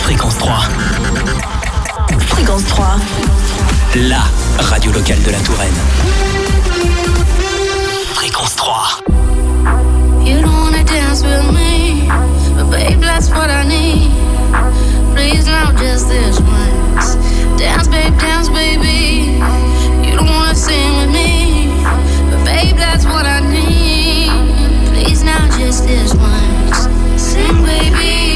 Fréquence 3. Fréquence 3. La radio locale de la Touraine. Fréquence 3. You don't wanna dance with me, but babe, that's what I need. Please now, just this once. Dance, baby. You don't wanna sing with me, but babe, that's what I need. Please now, just this once. Sing, baby.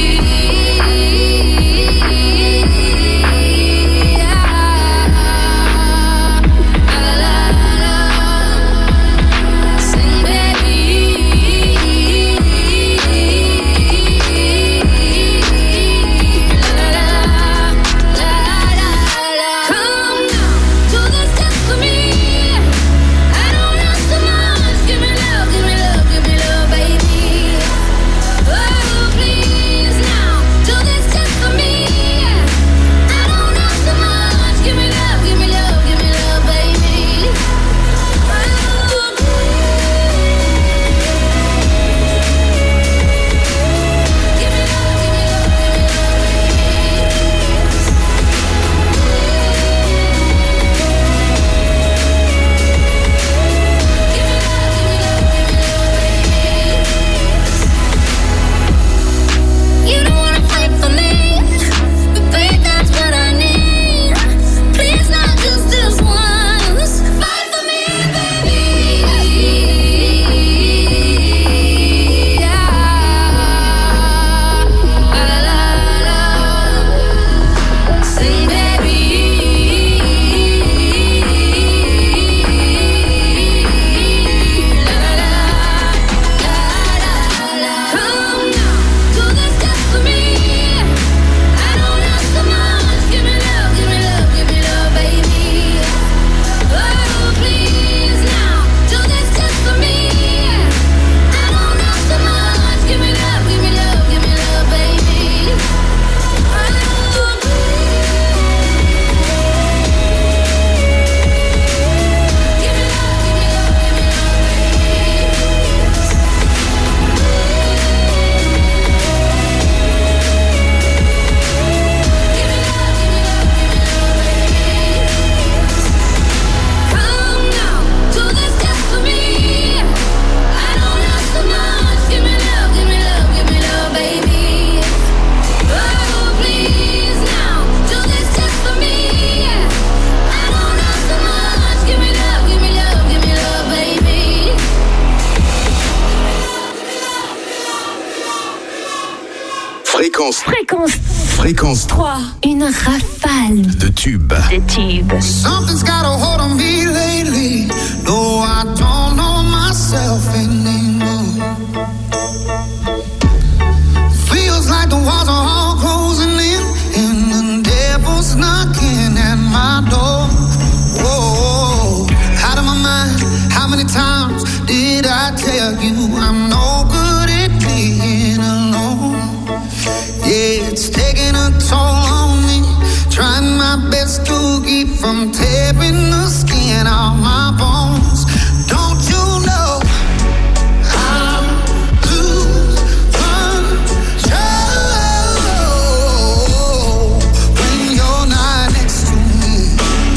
Fréquence 3. Une rafale de tubes. Something's got a hold on me lately. No, I don't know myself anymore. Feels like the walls are all closing in, and the devil's knocking at my door. Whoa, out of my mind. How many times did I tell you I'm no good at being alone? Yeah, it's taking a toll on me. Trying my best to keep from tearing the skin off my bones. Don't you know I lose control when you're not next to me?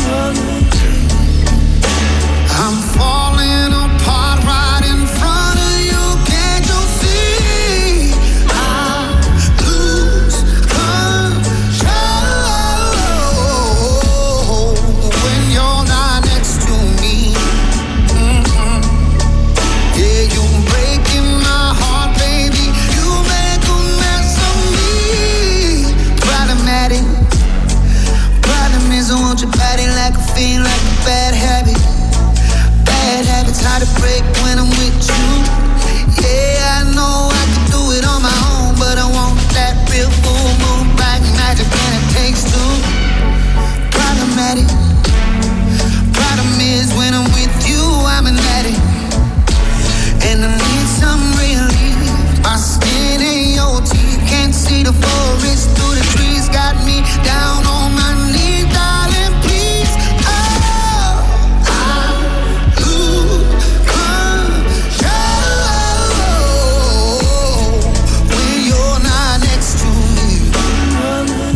I'm falling apart right in front of you. Can't you see? I lose control when you're not next to me. Yeah, you're breaking my heart, baby. You make a mess of me. Problematic. Problem is I want your body like a fiend, like a bad habit. Bad habits hard to break when I'm with you. Yeah, I know I can do it on my own, but I want that real full moon, black magic, and it takes two. Problematic. Problem is when I'm with you, I'm an addict, and I need some relief. My skin ain't your teeth, can't see the forest through the trees. Got me down on my knees, darling, please. Oh, I lose control when you're not next to me.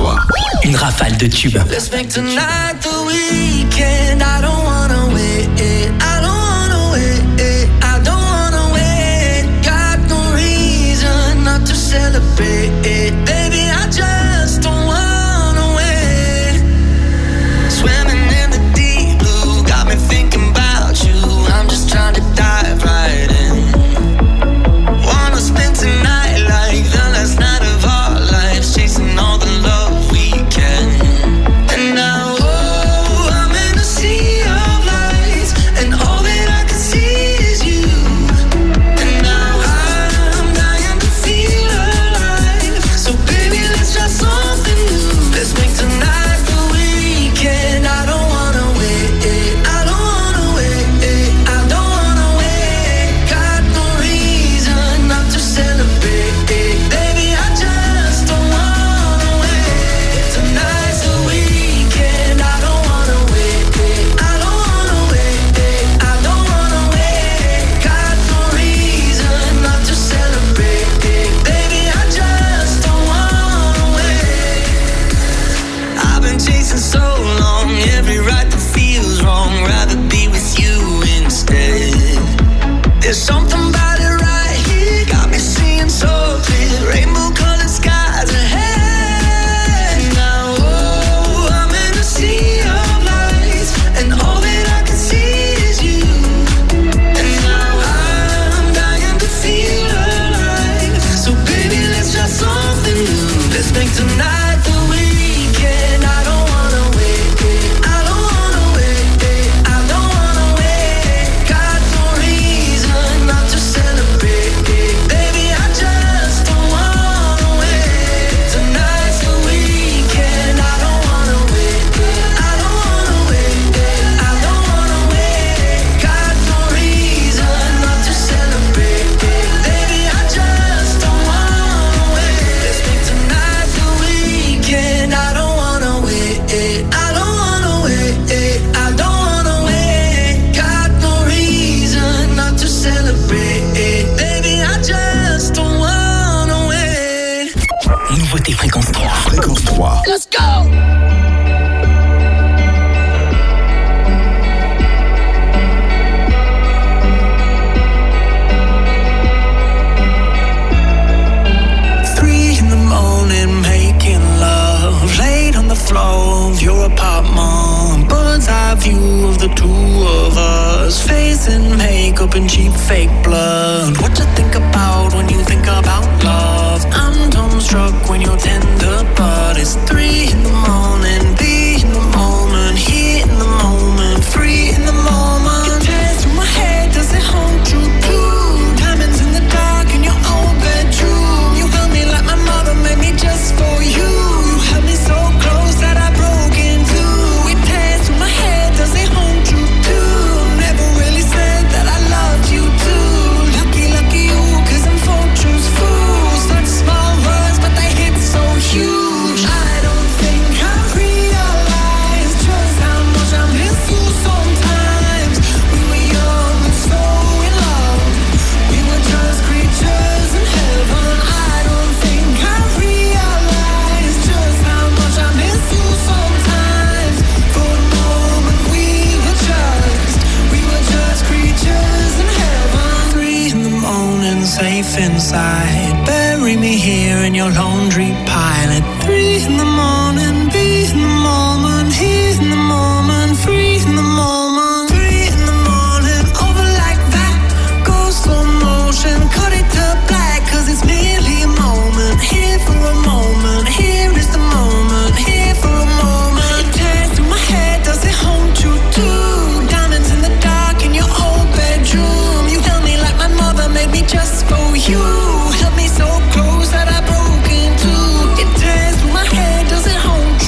3. Une rafale de tubes. Let's make tonight the weekend. I don't wanna wait. I don't wanna wait. I don't wanna wait. Got no reason not to celebrate. Baby, I just don't wanna wait. Swimming in the deep blue, got me thinking about you. I'm just trying to dive right in. Wanna spend tonight like the last night of our lives, chasing all the love we can. And now, oh, I'm in a sea of lights, and all that I can see is you. And now I'm dying to feel alive. So baby, let's try something new. Let's make tonight the weekend. I don't wanna wait. I don't wanna wait. I don't wanna wait. Got no reason not to celebrate. Baby, I just don't wanna wait. Tonight's the weekend. I don't wanna wait. I don't wanna wait. I don't wanna wait. Got no reason not to celebrate. Baby, I just don't wanna wait. I've been chasing so long, every right that feels wrong. Rather be with you instead. There's something about it right here, got me seeing so clear. Rainbow colored skies ahead. Now, oh, I'm in a sea of lights, and all that I can see is you. And now I'm dying to feel alive. So baby, let's try something new. Let's make tonight the weekend. I don't wanna wait. I don't wanna wait. I don't wanna wait. Got no reason not to celebrate. Baby, I just don't wanna wait. Tonight's the weekend. I don't wanna wait. I don't wanna wait. I don't wanna wait. Got no reason not to celebrate. Baby, I just don't wanna wait. Let's make tonight the weekend. I don't wanna wait. I don't wanna wait. I don't wanna wait. Got no reason not to celebrate. Baby, I just don't wanna wait. Nouveauté Fréquence 3. Fréquence 3. Let's go. In the morning, making love, laid on the floor of your apartment. Bird's eye view of the two of us, face and makeup and cheap fake blood. What you think about when you think about love? I'm dumbstruck when you're tender, but it's 3 in the morning. Be in the moment, here in the moment, free in the moment. Your tears through my head, does it hold you too? Diamonds in the dark in your own bedroom. You held me like my mother made me just for you. You held me so close that I broke in two. It tears through my head, does it hold you too? Never really said that I loved you too. Lucky, lucky you, 'cause I'm fortune's fool. Such small words, but they hit so huge. I don't think I realized just how much I miss you sometimes. We were young and so in love. We were just creatures in heaven. I don't think I realized just how much I miss you sometimes. For a moment we were just creatures in heaven. 3 in the morning, safe inside. Bury me here in your laundry pile. At 3 in the morning, be in the moment, here in the moment, free in the moment. 3 in the morning, over like that. Go slow motion, cut it to black, 'cause it's merely a moment. Here for a moment, here is the moment, here for a moment. It tears through my head, does it hold you too? Diamonds in the dark in your old bedroom. You held me like my mother made me just for you. Held me so close that I broke in two. It tears through my head, does it hold you?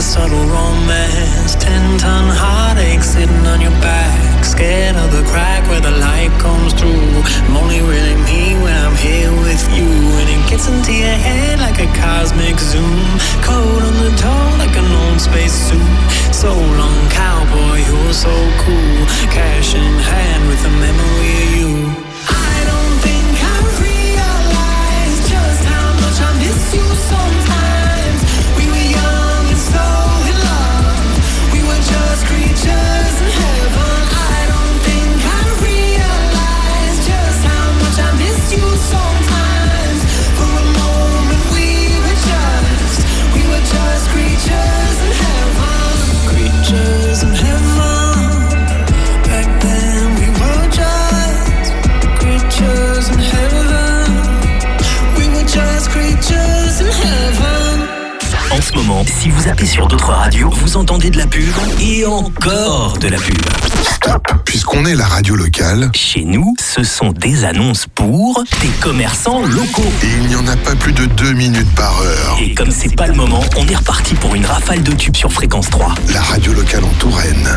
a subtle romance. 10-ton heartache sitting on your back, scared of the crack where the light comes through. I'm only really me when I'm here with you, and it gets into your head like a cosmic zoom. Cold on the toe like an old space suit. So long, cowboy, you're so cool. Cash in hand with a memory of you. I don't think I realize just how much I miss you sometimes. We were young and so in love. We were just creatures in heaven. I don't think I realize just how much I miss you sometimes. For a moment we were just creatures in heaven. Creatures in heaven. Back then we were just creatures in heaven. We were just creatures in heaven. En ce moment, si vous appelez sur d'autres radios, vous entendez de la pub et encore de la pub. Stop, puisqu'on est la radio locale. Chez nous, ce sont des annonces pour des commerçants locaux. Et il n'y en a pas plus de 2 minutes par heure. Et comme c'est pas le moment, on est reparti pour une rafale de tubes sur Fréquence 3. La radio locale en Touraine.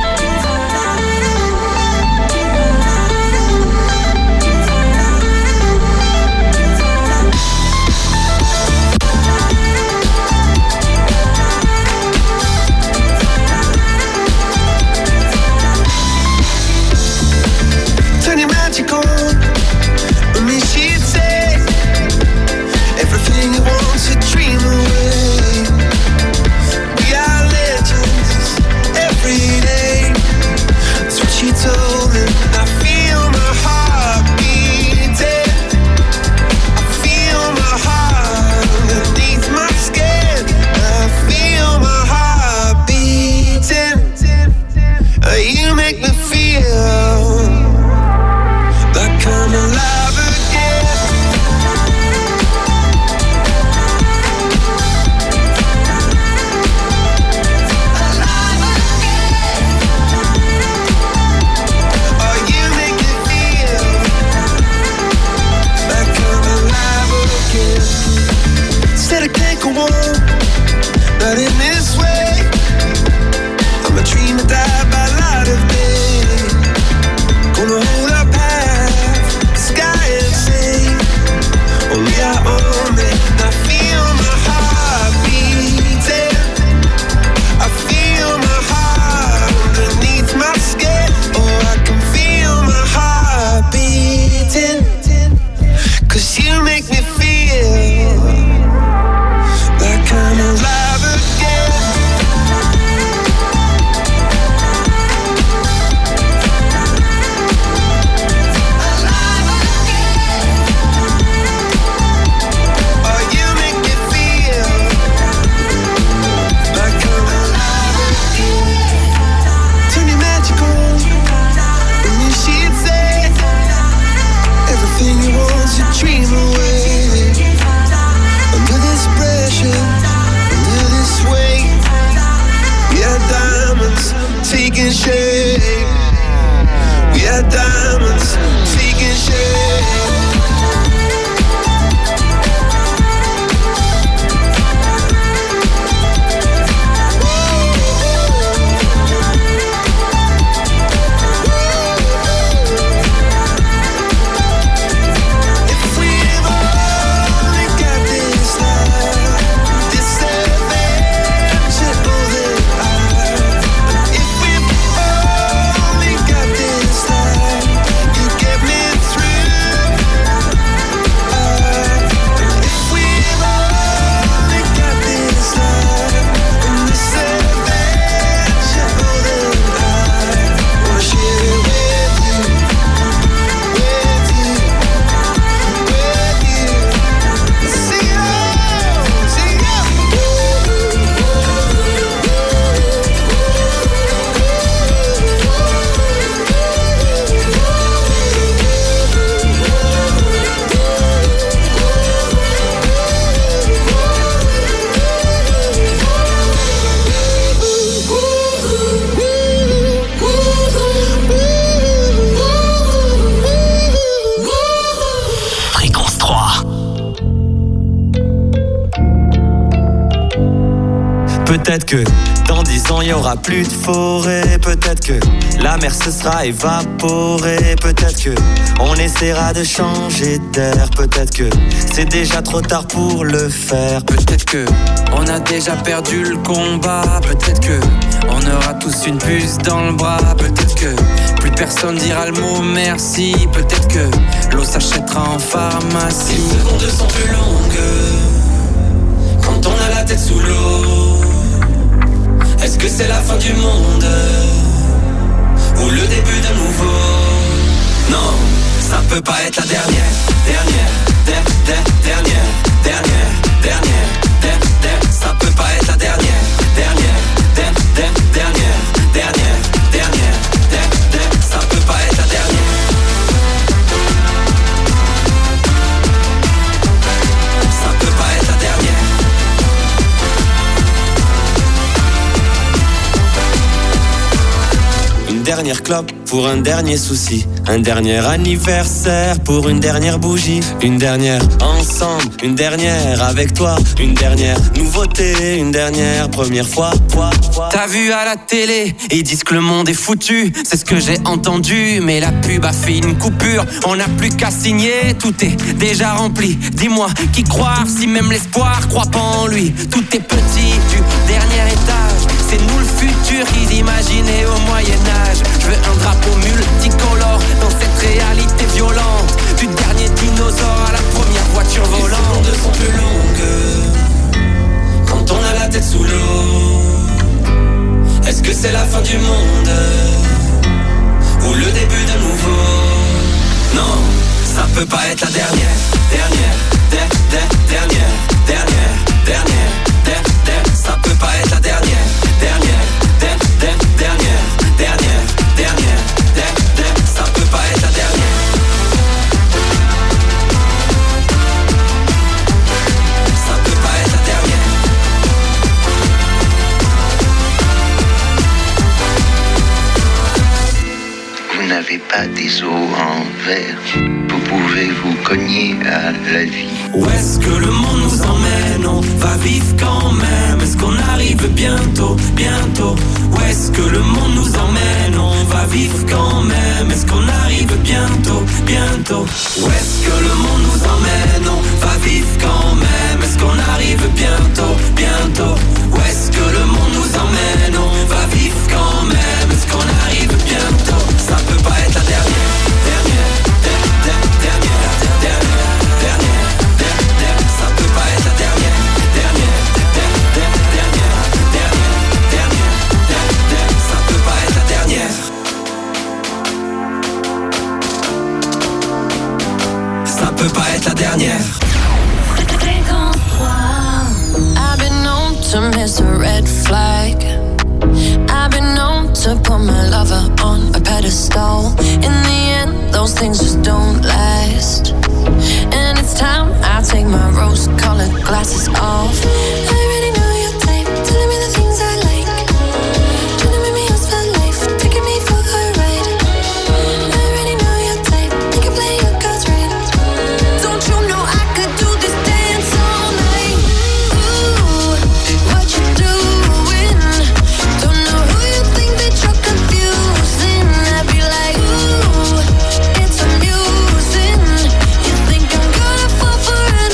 Everything you want to dream away. We are legends every day. Peut-être que dans 10 ans il y aura plus de forêt. Peut-être que la mer se sera évaporée. Peut-être que on essaiera de changer d'air. Peut-être que c'est déjà trop tard pour le faire. Peut-être que on a déjà perdu le combat. Peut-être que on aura tous une puce dans le bras. Peut-être que plus personne dira le mot merci. Peut-être que l'eau s'achètera en pharmacie. Les secondes sont plus longues quand on a la tête sous l'eau. Est-ce que c'est la fin du monde ou le début d'un nouveau? Non, ça peut pas être la dernière. Ça peut pas être la dernière. Ça peut pas être la dernière. Ça peut pas être la dernière. Une dernière clope pour un dernier souci. Un dernier anniversaire pour une dernière bougie. Une dernière ensemble, une dernière avec toi. Une dernière nouveauté, une dernière première fois. T'as vu à la télé, ils disent que le monde est foutu. C'est ce que j'ai entendu, mais la pub a fait une coupure. On n'a plus qu'à signer, tout est déjà rempli. Dis-moi, qui croire si même l'espoir croit pas en lui? Tout est petit du dernier étage. C'est nous le futur qu'ils imaginaient au Moyen-Âge. Je veux un drapeau multicolore dans cette réalité violente. Du dernier dinosaure à la première voiture volante. Les secondes sont plus longues quand on a la tête sous l'eau. Est-ce que c'est la fin du monde ou le début d'un nouveau? Non, ça peut pas être la dernière. Ça peut pas être la dernière. Ça peut pas être la dernière. Ça peut pas être la dernière. Vous n'avez pas des os en verre, vous pouvez vous cogner à la vie. Où est-ce que le monde nous emmène? On va vivre quand même. Est-ce qu'on arrive bientôt? Où est-ce que le monde nous emmène? On va vivre quand même. Est-ce qu'on arrive bientôt? Où est-ce que le monde nous emmène? On va vivre quand même. Est-ce qu'on arrive bientôt? Où est-ce que le monde nous emmène? On va vivre quand même. Est-ce qu'on arrive bientôt? Ça peut pas être la dernière. Ça peut pas être la dernière. Ça peut pas être la dernière. Ça peut pas être la dernière. I've been known to miss a red flag. I've been known to put my lover on a pedestal. In the end, those things just don't last. And it's time I take my rose-colored glasses off. I already know your type, telling me the things I like. Trying to make me yours for life, taking me for a ride. I already know your type, you can play your cards right. Don't you know I could do this dance all night? Ooh, what you doing? Don't know who you think that you're confusing. I'd be like, ooh, it's amusing. You think I'm gonna fall for an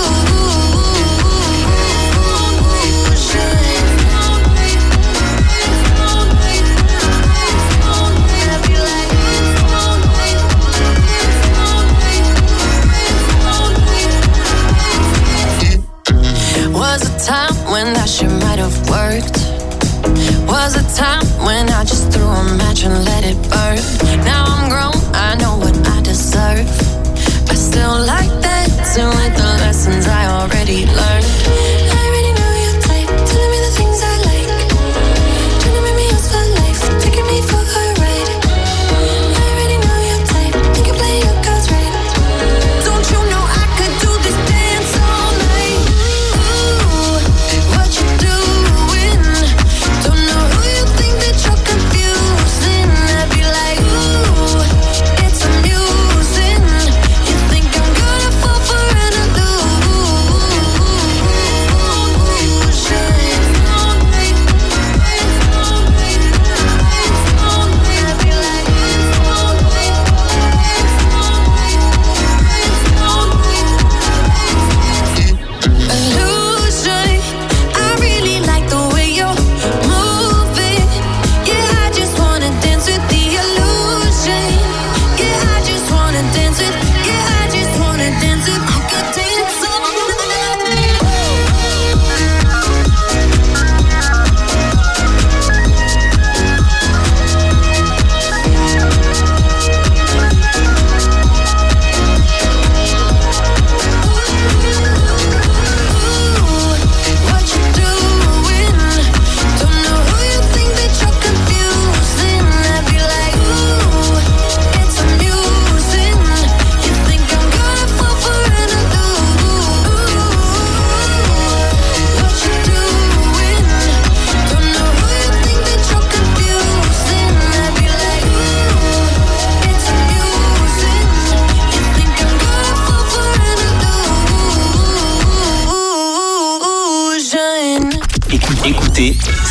Was a time when that shit might have worked. Was a time when I just threw a match and let it burn. Now I'm grown, I know what I deserve. I still like dancing with the lessons I already learned. I already know your type, telling me the things I like. Trying to make me yours for life, taking me for a ride. I already know your type, you can play your cards right. Don't you know I could do this dance all night? Ooh, what you doing? Don't know who you think that you're confusing. I'd be like, ooh, it's amusing. You think I'm gonna fall for an illusion?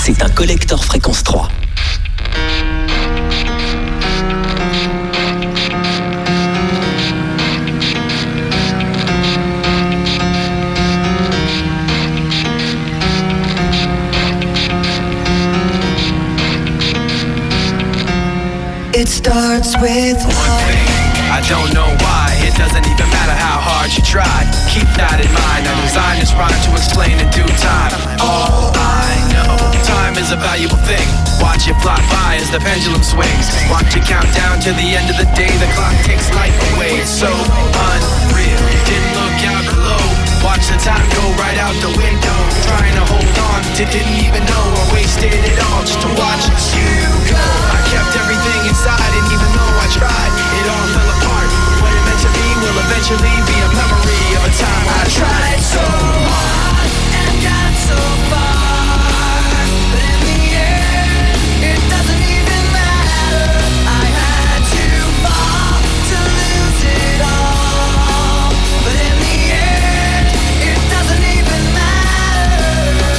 c'est un collector Fréquence 3. It starts with one thing. I don't know why. It doesn't even matter how hard you try. Keep that in mind. I designed this rhyme to explain in due time. All I know, time is a valuable thing. Watch it fly by as the pendulum swings. Watch it count down to the end of the day. The clock takes life away. It's so unreal. Didn't look out below. Watch the time go right out the window. Trying to hold on to didn't even know I wasted it all just to watch you go. I kept everything inside and even though I tried, it all fell apart. What it meant to me will eventually be a memory of a time I tried so hard and got so far. But in the end, it doesn't even matter. I had to fall to lose it all. But in the end, it doesn't even matter.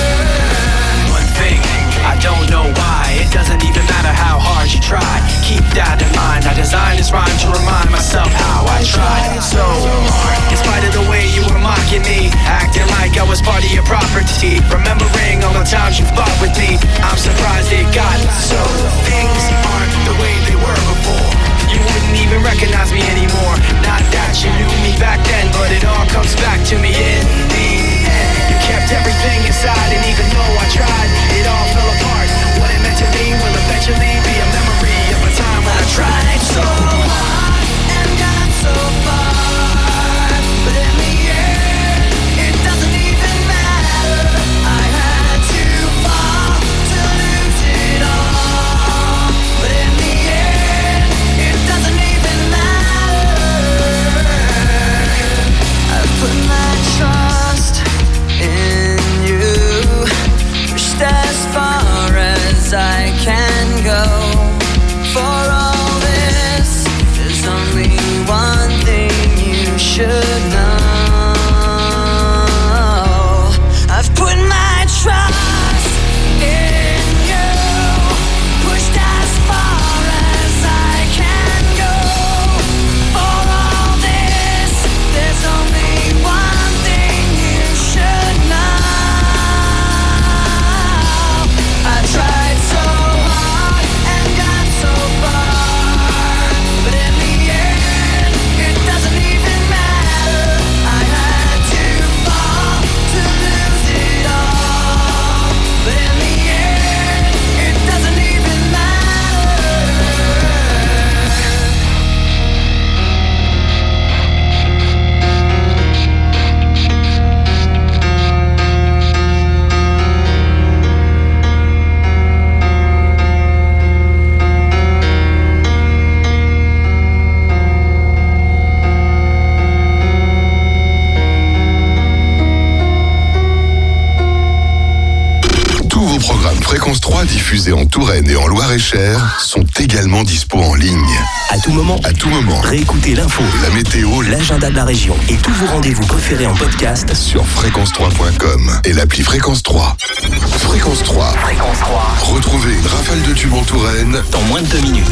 One thing, I don't know why. It doesn't even matter how hard you try. Keep that in mind. I designed this rhyme to remind myself how I tried so hard. In spite of the way you were mocking me, acting like I was part of your property. Remembering all the times you fought with me, I'm surprised it got so. Things aren't the way they were before. You wouldn't even recognize me anymore. Not that you knew me back then, but it all comes back to me in the end. You kept everything inside, and even though I tried, it all fell apart. What it meant to me will eventually be a memory of a time when I tried so hard and got so far. But in the end, it doesn't even matter. I had to fall to lose it all. But in the end, it doesn't even matter. I put my trust in you, pushed as far as I can go. For all this, there's only one thing you should know. I've put my trust in you, pushed as far as I can go. For all this, there's only one thing you should know. I tried so hard and got so far, but in the end, it doesn't even matter. I had to fall to lose it all, but in the end, it doesn't even matter. Tous vos programmes Fréquence 3 diffusés en Touraine et en Loir-et-Cher sont également dispo en ligne. À tout moment, réécoutez l'info, la météo, l'agenda de la région et tous vos rendez-vous préférés en podcast sur fréquence3.com et l'appli Fréquence 3. Fréquence 3. Fréquence 3. Retrouvez une rafale de tubes en Touraine dans moins de 2 minutes.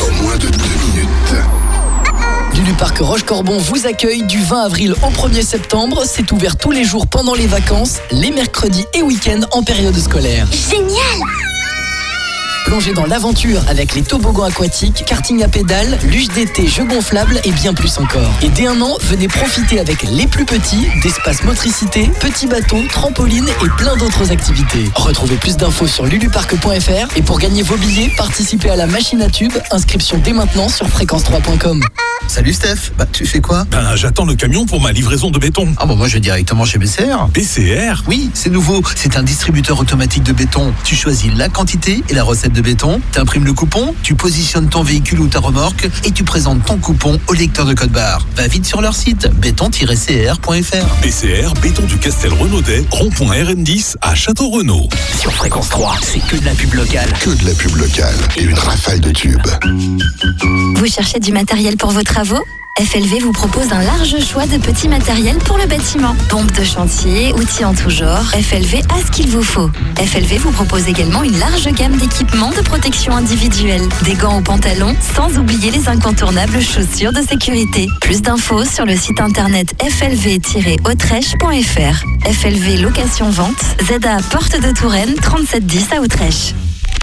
Luluparc Roche-Corbon vous accueille du 20 avril au 1er septembre. C'est ouvert tous les jours pendant les vacances, les mercredis et week-ends en période scolaire. Génial! Plongez dans l'aventure avec les toboggans aquatiques, karting à pédales, luge d'été, jeux gonflables et bien plus encore. Et dès 1 an, venez profiter avec les plus petits d'espace motricité, petits bateaux, trampolines et plein d'autres activités. Retrouvez plus d'infos sur luluparc.fr et pour gagner vos billets, participez à la machine à tubes. Inscription dès maintenant sur fréquence3.com. Salut Steph, tu fais quoi? J'attends le camion pour ma livraison de béton. Moi je vais directement chez BCR. BCR? Oui, c'est nouveau, c'est un distributeur automatique de béton. Tu choisis la quantité et la recette de béton, tu imprimes le coupon, tu positionnes ton véhicule ou ta remorque et tu présentes ton coupon au lecteur de code barre. Va vite sur leur site, béton-cr.fr. BCR, béton du Castel Renaudet, rond-point RN10 à Château-Renaud. Sur Fréquence 3, c'est que de la pub locale. Que de la pub locale et une rafale de tubes. Vous cherchez du matériel pour vos travaux ? FLV vous propose un large choix de petits matériels pour le bâtiment. Pompes de chantier, outils en tout genre, FLV a ce qu'il vous faut. FLV vous propose également une large gamme d'équipements de protection individuelle, des gants aux pantalons, sans oublier les incontournables chaussures de sécurité. Plus d'infos sur le site internet flv-autrèche.fr. FLV Location Vente, ZA Porte de Touraine, 3710 à Autrèche.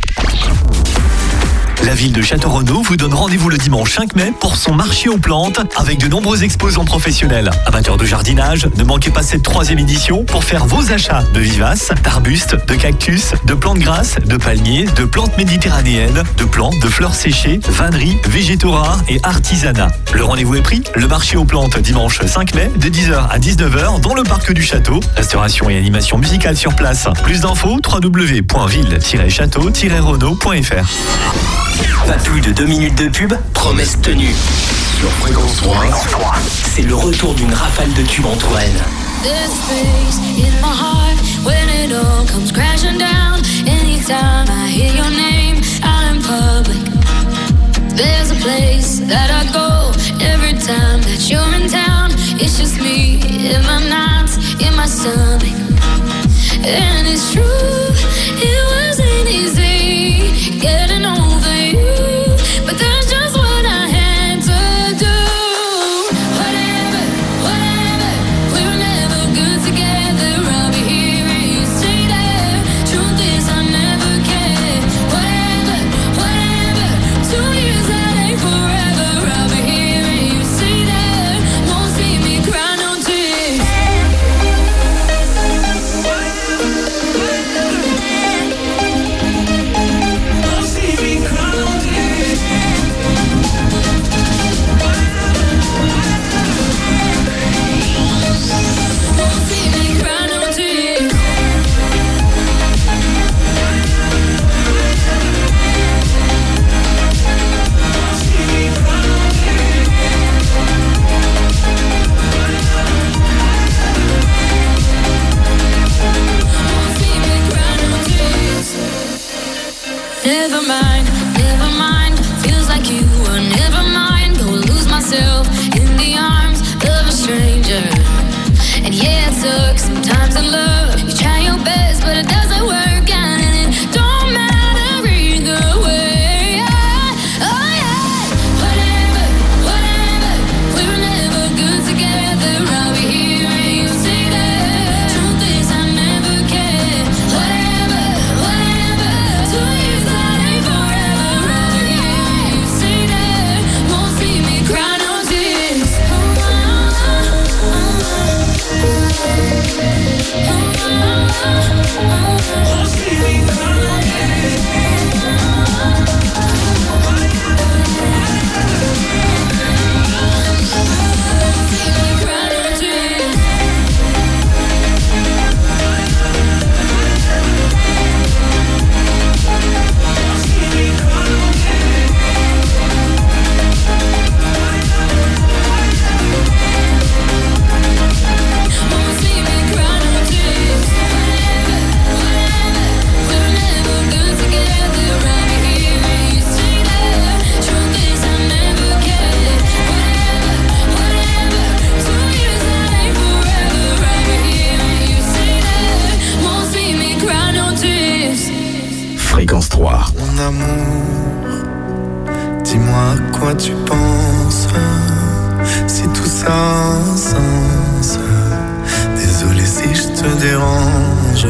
La ville de Château-Renaud vous donne rendez-vous le dimanche 5 mai pour son marché aux plantes avec de nombreux exposants professionnels. Amateurs de jardinage, ne manquez pas cette 3e édition pour faire vos achats de vivaces, d'arbustes, de cactus, de plantes grasses, de palmiers, de plantes méditerranéennes, de plantes, de fleurs séchées, vanneries, végétaux rares et artisanat. Le rendez-vous est pris, le marché aux plantes dimanche 5 mai de 10h à 19h dans le parc du château. Restauration et animation musicale sur place. Plus d'infos www.ville-château-renaud.fr. Pas plus de 2 minutes de pub, promesse tenue. Sur Fréquence 3, c'est le retour d'une rafale de tubes en Touraine. There's space in my heart when it all comes crashing down. Anytime I hear your name out in public, there's a place that I go every time that you're in town. It's just me in my nights, in my stomach. And it's true, it wasn't easy getting over you, but that's just what I had to do. Whatever, we were never good together. I'll be here and you stay there. Truth is I never cared. Whatever, 2 years that ain't forever. I'll be here and you stay there. Won't see me cry no tears. Never mind, feels like you were never mine. Go lose myself in the arms of a stranger. And yeah, it sucks sometimes in love. You try your best, but it doesn't work out, and it don't matter either way. Oh yeah, whatever, we were never good together. I'll be here and you stay there. Truth is I never cared. Whatever, 2 years that ain't forever. I'll be here and you stay there. Won't see me cry no tears. Won't see me cry no tears. Fréquence 3. Mon amour, dis-moi à quoi tu penses. Si tout ça a un sens. Désolé si je te dérange.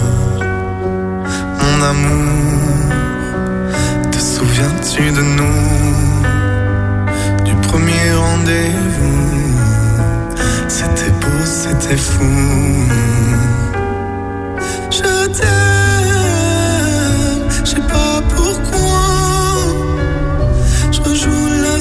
Mon amour, te souviens-tu de nous? Du premier rendez-vous. C'était beau, c'était fou. Je t'aime, je sais pas pourquoi. Je rejoue la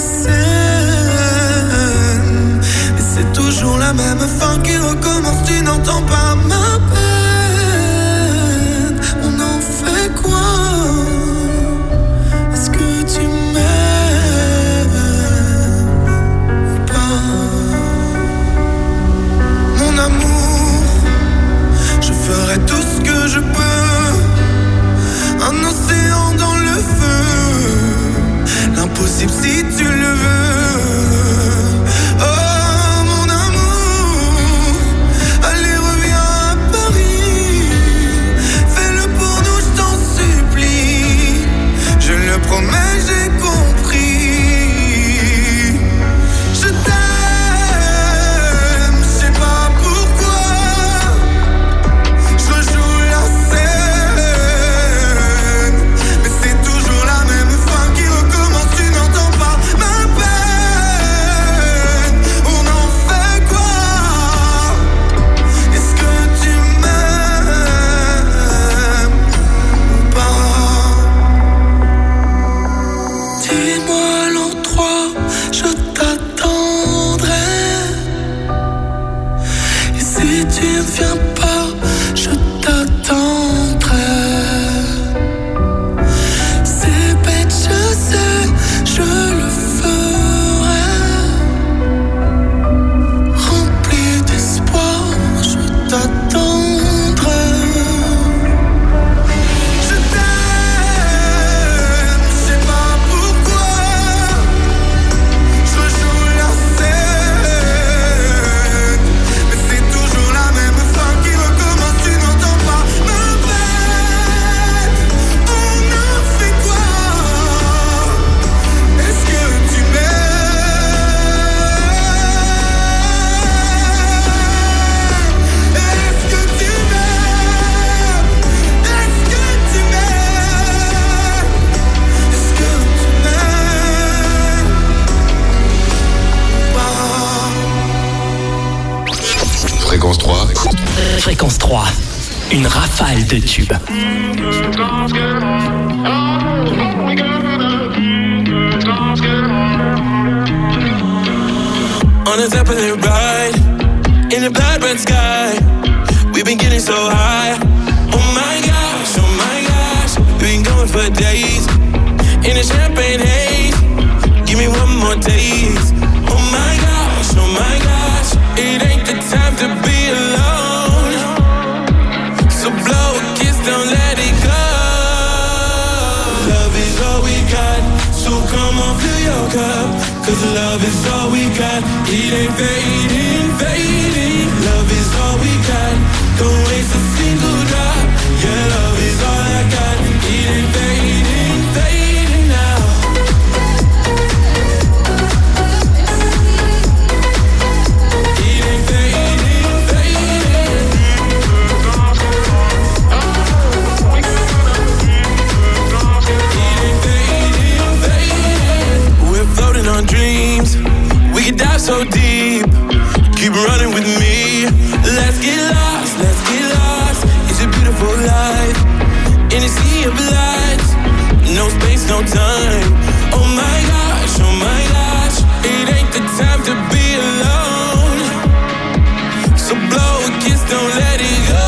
scène, et c'est toujours la même fin qui recommence. Tu n'entends pas ma peine. On en fait quoi? Est-ce que tu m'aimes ou pas? Mon amour, je ferai tout ce que je peux. Un océan dans le feu, l'impossible si tu le veux. tu ne viens pas, je t'attendrai. C'est bête, je sais, je le ferai. Rempli d'espoir, je t'attendrai. Je t'aime, je sais pas pourquoi. Je joue la scène, mais c'est toujours la même fin qui recommence, tu n'entends pas ma peine. On a fait quoi? Est-ce que tu m'aimes? Est-ce que tu m'aimes? Est-ce que tu m'aimes? Est-ce que tu m'aimes? Fréquence 3. Fréquence 3. Une rafale de tubes. On a Zeppelin ride in a blood red sky. We've been getting so high. Oh my gosh, we've been going for days in a champagne haze. Give me one more taste. Oh my gosh, it ain't the time to be alone. So blow a kiss, don't let it go. Love is all we got, so come on, fill your cup. Cause love is all we got, it ain't fading, fading. Love is all we got, don't waste a single drop. Yeah, love is all I got, it ain't fading, fading now. It ain't fading, fading. It ain't fading, fading. We're floating on dreams, we can dive so deep. Keep running with me, let's get lost, let's get lost. It's a beautiful life, in a sea of lights. No space, no time. Oh my gosh, it ain't the time to be alone. So blow a kiss, don't let it go.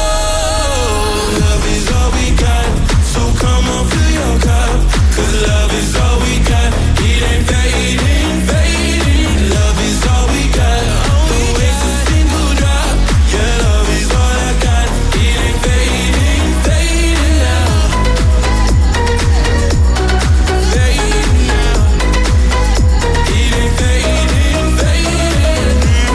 Love is all we got, so come on, fill your cup. Cause love is all we got, it ain't fading, fading. Love is all we got, don't waste a single drop. Yeah, love is all I got, it ain't fading, fading now. Fading now. It ain't fading, fading.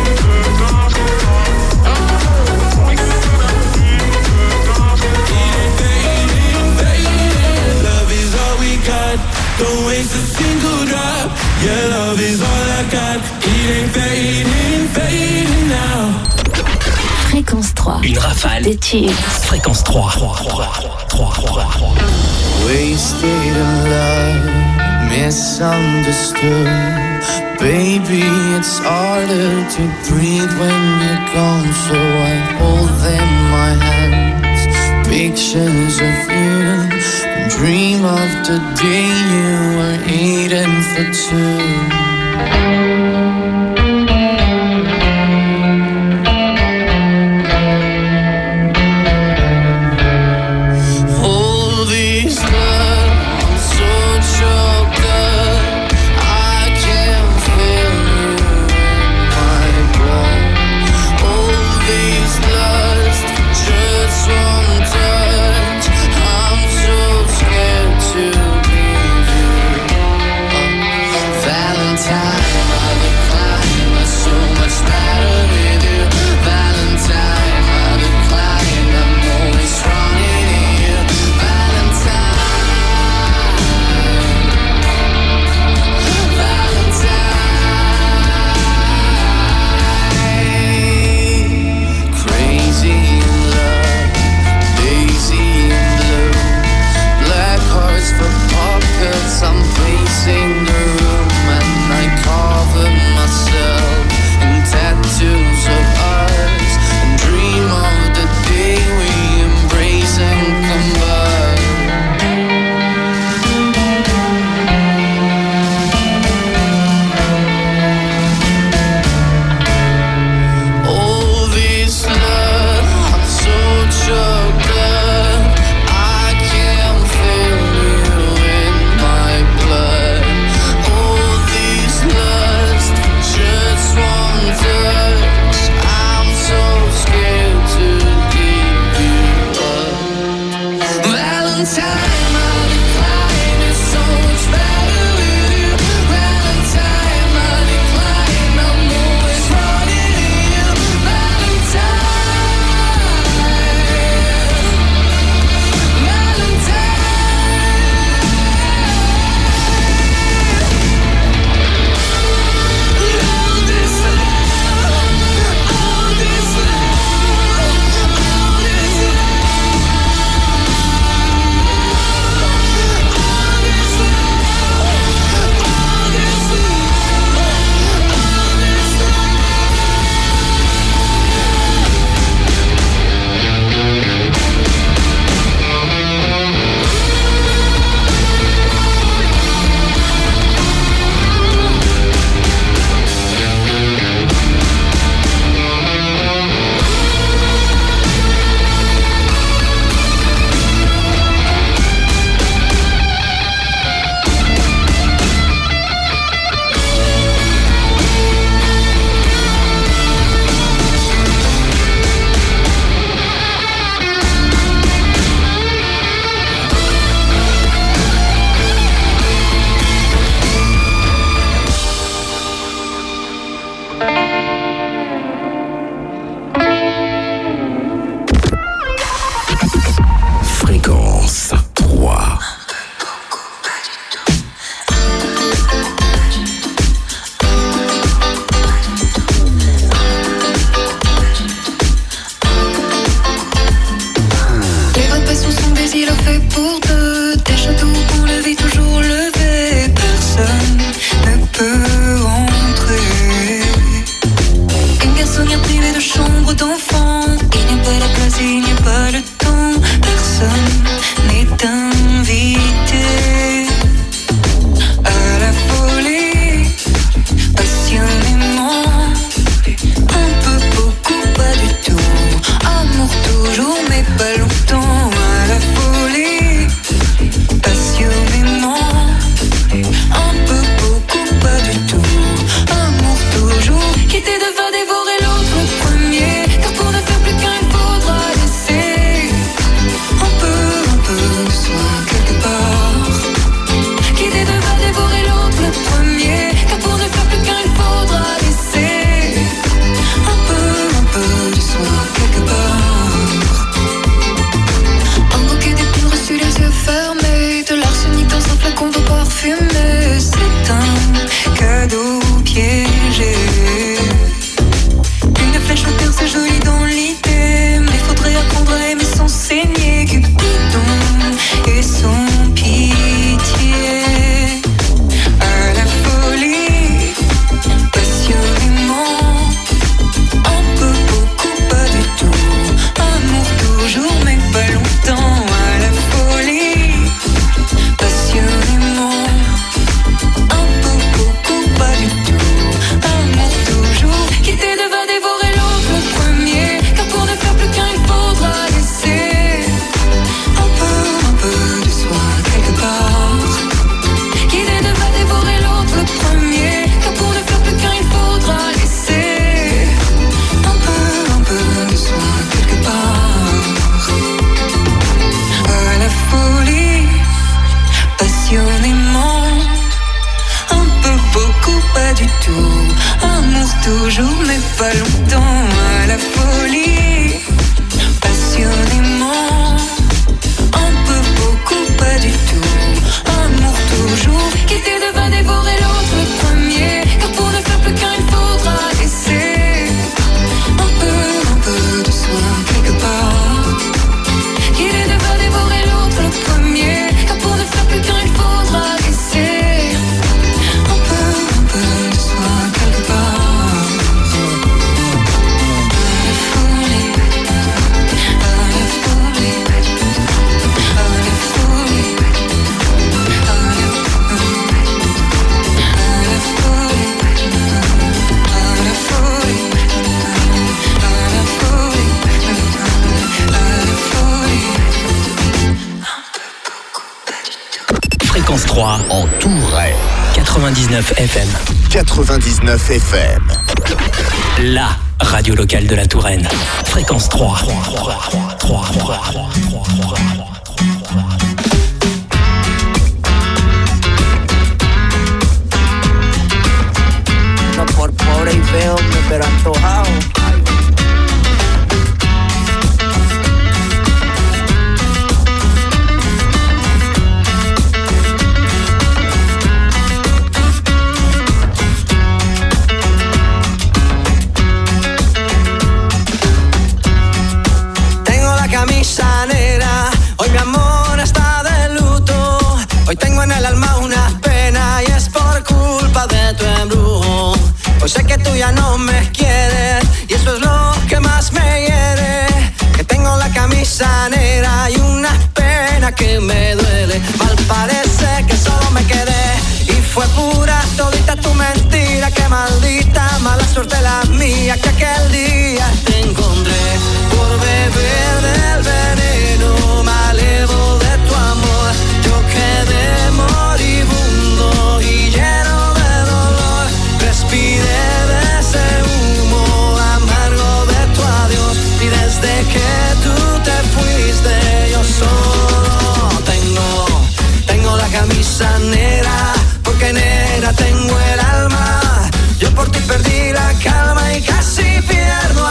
Love is all we got, don't waste a single drop. Yeah, love is all I got, it ain't fading, fading now. Fréquence 3. Une rafale de tubes. Fréquence 3. Wasted in love, misunderstood. Baby, it's harder to breathe when you're gone. So I hold in my hands pictures of you, and dream of the day you were eating for two. All these love, I'm so choked up, I can't feel you in my blood. All these lust, just one touch, I'm so scared to leave you. venir priver de chambre d'enfant. Il n'y a pas la place et il n'y a pas le temps. Personne n'est invité à la folie, passionnément. Un peu, beaucoup, pas du tout. Amour toujours mais pas longtemps. À la folie, passionnément. Un peu, beaucoup, pas du tout. Amour toujours. Quitter devant dévorer l'autre le premier. Car pour ne faire plus qu'un il faudra laisser un peu de soi quelque part. Quitter devant dévorer l'autre le premier. Car pour ne faire plus qu'un il faudra laisser un peu de soi quelque part. Un bouquet d'épines reçues les yeux fermés. De l'arsenic dans un flacon d'eau parfumée. C'est un cadeau piégé. Une flèche au cœur, c'est joli dans l'idée. Mais faudrait apprendre à aimer sans saigner. Cupidon et son pitié. À la folie, passionnément. Un peu, beaucoup, pas du tout. Amour toujours, mais pas longtemps. À la folie, passionnément. Un peu, beaucoup, pas du tout. Amour toujours. Quitter devant dévorer l'autre le premier. Car pour ne faire plus qu'un il faudra laisser un peu de soi quelque part. Quitter devant dévorer l'autre le premier. Car pour ne faire plus qu'un il faudra laisser un peu de soi quelque part. À la folie, passionnément. Un peu, beaucoup, pas du tout. Amour toujours, mais pas longtemps. À la folie, passionnément. Un peu, beaucoup, pas du tout. Amour toujours. Quitter devant dévorer l'autre le premier. Car pour ne faire plus qu'un il faudra laisser un peu de soi quelque part. Quitter devant dévorer l'autre le premier. Car pour ne faire plus qu'un il faudra laisser un peu de soi quelque part. À la folie, à la folie, à la folie, à la folie, à la folie, à la folie. Fréquence 3 En Touraine. 99 FM. 99 FM. La radio locale de la Touraine. Fréquence 3. No por pobre y feo, pero antojado. Tengo la camisa negra, hoy mi amor está de luto. Hoy tengo en el alma una pena y es por culpa de tu embrujo. Hoy sé que tú ya no me quieres y eso es lo que más me hiere. Que tengo la camisa negra y una pena que me duele. Mal parece que solo me quedé y fue pura todita tu mentira. Que maldita mala suerte la mía que aquel día te encontré. Por beber del veneno me alevo de tu amor. Yo quedé moribundo y lleno de dolor. Respiré de ese humo amargo de tu adiós. Y desde que tú te fuiste yo solo tengo la camisa negra. Porque negra tengo el alma. Yo por ti perdí la calma y casi pierdo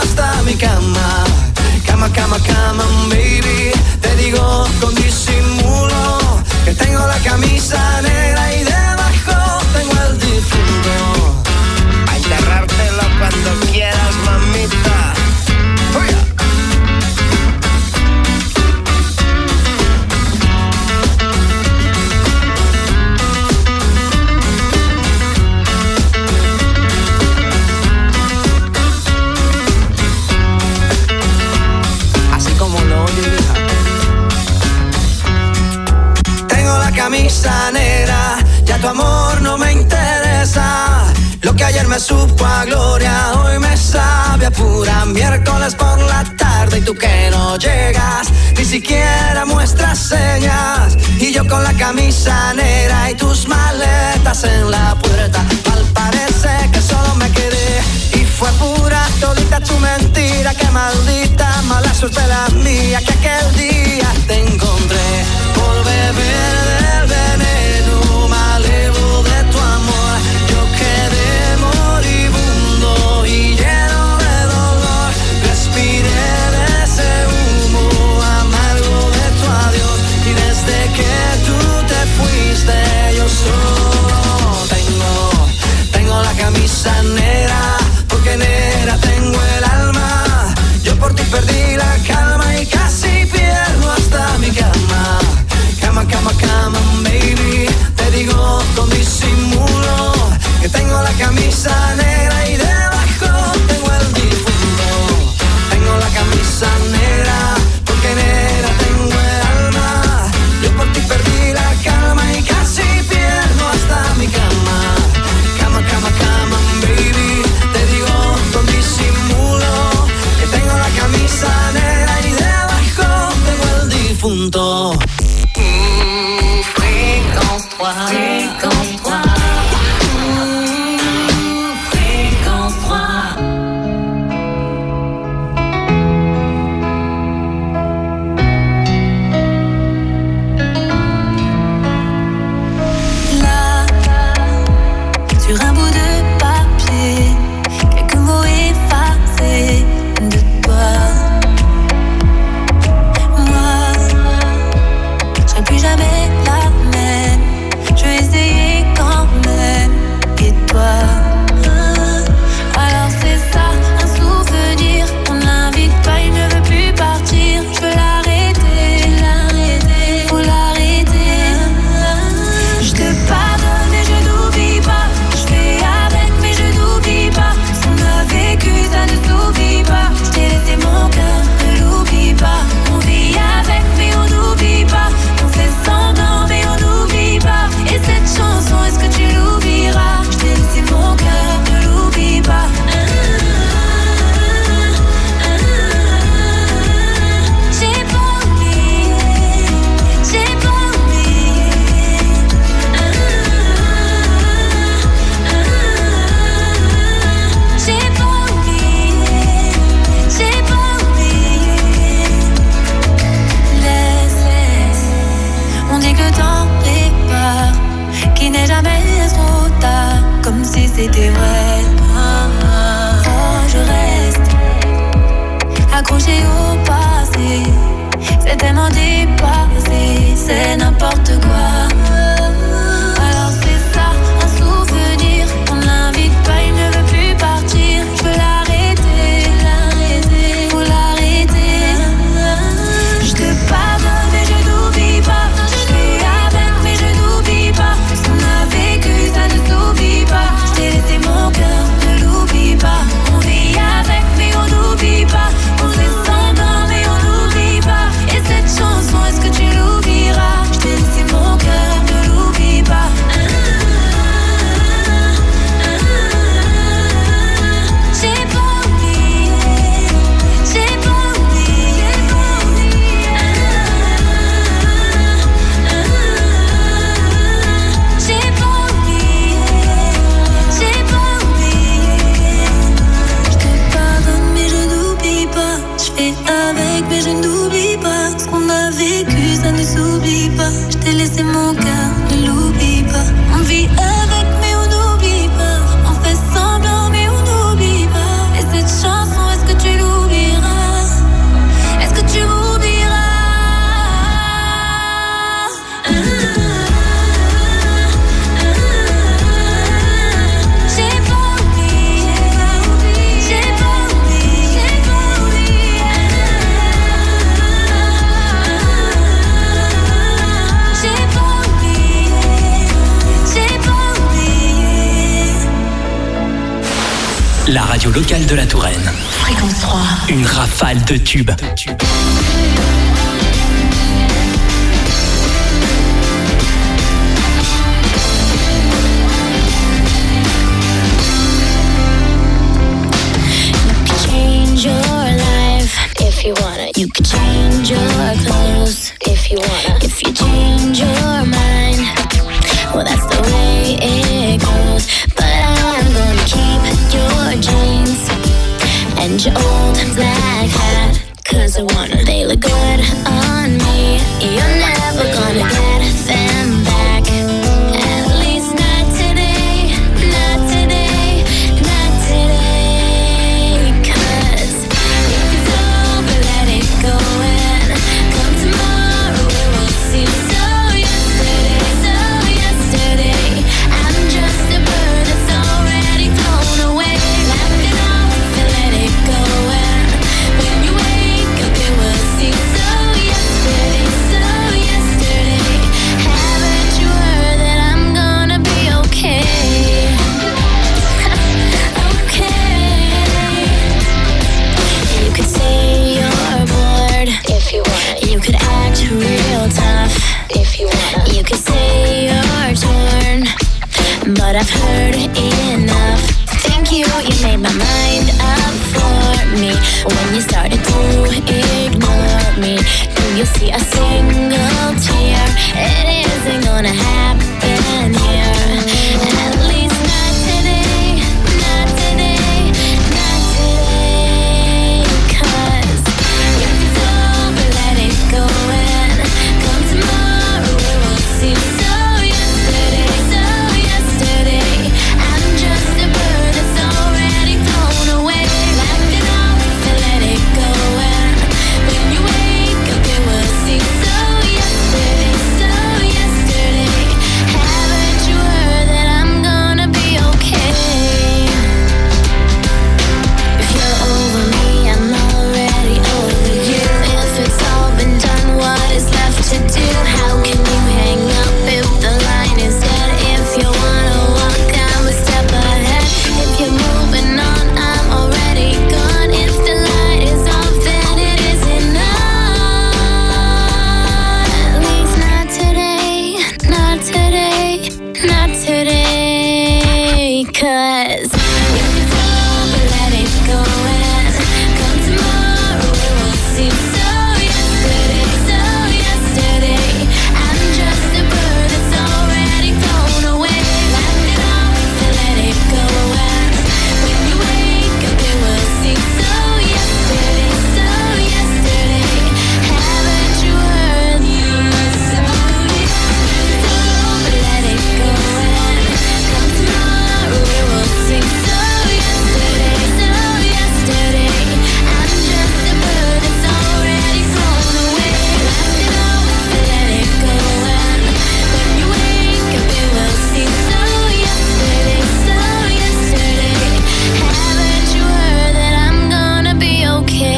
me supo a gloria, hoy me sabe a pura miércoles por la tarde y tú que no llegas, ni siquiera muestras señas. Y yo con la camisa negra y tus maletas en la puerta, mal parece que solo me quedé. Y fue pura todita tu mentira, que maldita mala suerte la mía, que aquel día te encontré por beber del veneno malevo de tu amor. Yo quedé moribundo y lleno de dolor, respiré de ese humo amargo de tu adiós. Y desde que tú te fuiste yo solo tengo la camisa negra, porque negra tengo el alma. Yo por ti perdí la calma y casi pierdo hasta mi cama. Cama, cama, cama, baby. Te digo con disimulo que tengo la camisa negra y debajo tengo el difunto. Tengo la camisa negra, porque negra tengo el alma. Yo por ti perdí la calma y casi pierdo hasta mi cama. Cama, cama, cama, baby. Te digo con disimulo que tengo la camisa negra y debajo tengo el difunto. Fréquence 3, fréquence 3. C'était vrai, je reste accroché au passé. C'est tellement dépassé, c'est n'importe quoi. Alors c'est ça, un souvenir. On l'invite pas, il ne veut plus partir. Je veux l'arrêter, faut l'arrêter. Je te pardonne mais je n'oublie pas. Je fais avec mais je n'oublie pas. Ce qu'on a vécu, ça ne s'oublie pas. C'est mon cœur, ne l'oublie pas. On vit avec mais on n'oublie pas. On fait semblant mais on n'oublie pas. Et cette chanson, est-ce que tu l'oublieras? Je t'ai laissé mon cœur, ne l'oublie pas. J'ai pas oublié, j'ai pas oublié. J'ai pas oublié, j'ai pas oublié. Je te pardonne mais je n'oublie pas. Je fais avec mais je n'oublie pas. Ce qu'on a vécu ça ne s'oublie pas. Je t'ai laissé mon cœur, ne l'oublie pas. On vit avec mais on n'oublie pas. On fait semblant mais on n'oublie pas. Et cette chanson, est-ce que tu l'oublieras? Est-ce que tu m'oublieras? J'ai pas oublié, j'ai pas oublié, j'ai pas oublié. J'ai pas oublié, j'ai pas oublié. La radio locale de la Touraine. Fréquence 3. Une rafale de tubes. if you wanna. You could change your clothes if you wanna. If you change your mind, well that's the way it goes. But I'm gonna keep your jeans and your old black hat, 'cause I wanna. They look good on me. You're never gonna get them back. At least not today, not today, not today. 'Cause if it's over, let it go and come tomorrow we will see. So yesterday, I'm just a bird that's already flown away. Laugh it off and let it go and when you wake up it will seem so yesterday, haven't you heard that I'm gonna be okay? Okay. You could say you're bored if you want. You could act real tough if you want. You could say you're torn, but I've heard enough. Thank you, you made my mind up for me when you started to ignore me. Do you see? I saw